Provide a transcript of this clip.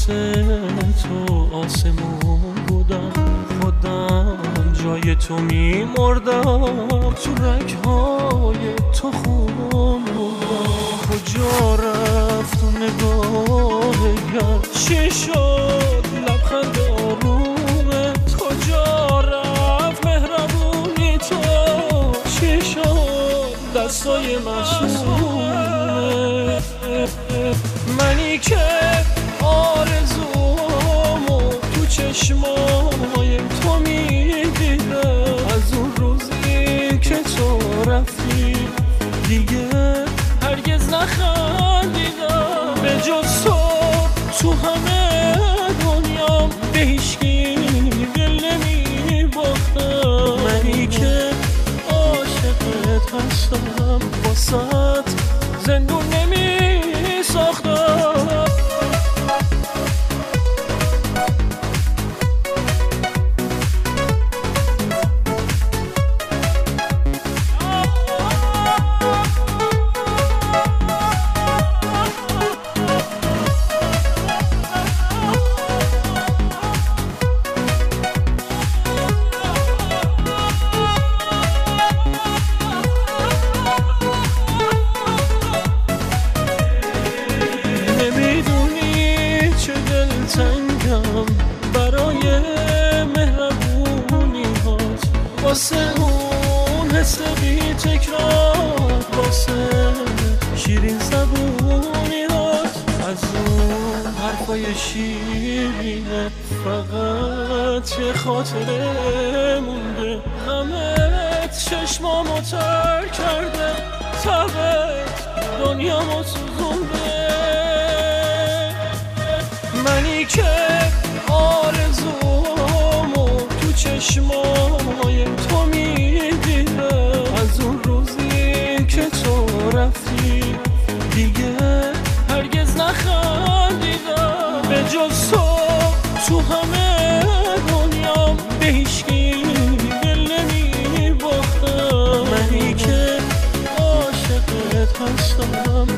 واسه تو آسمون بودم، خودم جای تو میمردم، تو رگهای تو خون بودم. کجا رفت و نگاه گر چی شد لبخند آرومت؟ کجا رفت مهربونی تو؟ چی شد دستای معصومت؟ منی که آرزومو تو چشمای تو میدیدم، از اون روزی که تو رفتی دیگه هرگز نخندیدم. به جز تو همه دنیام به هیچکی دل نمیباختم. منی که عاشقت هستم واسه زندون نمی ساختم. برای مهربونی هات، واسه اون حس بی تکرار، واسه شیرین زبونی هات، از اون حرفای شیرینه فقط یه خاطره مونده. همه چشمامو تر کرده، تبت دنیامو سوزونده. منی که آرزومو تو چشمای تو میدیدم، از اون روزی که تو رفتی دیگه هرگز نخندیدم. به جز تو همه دنیام به هیچکی دل نمیباختم. منی که عاشقت هستم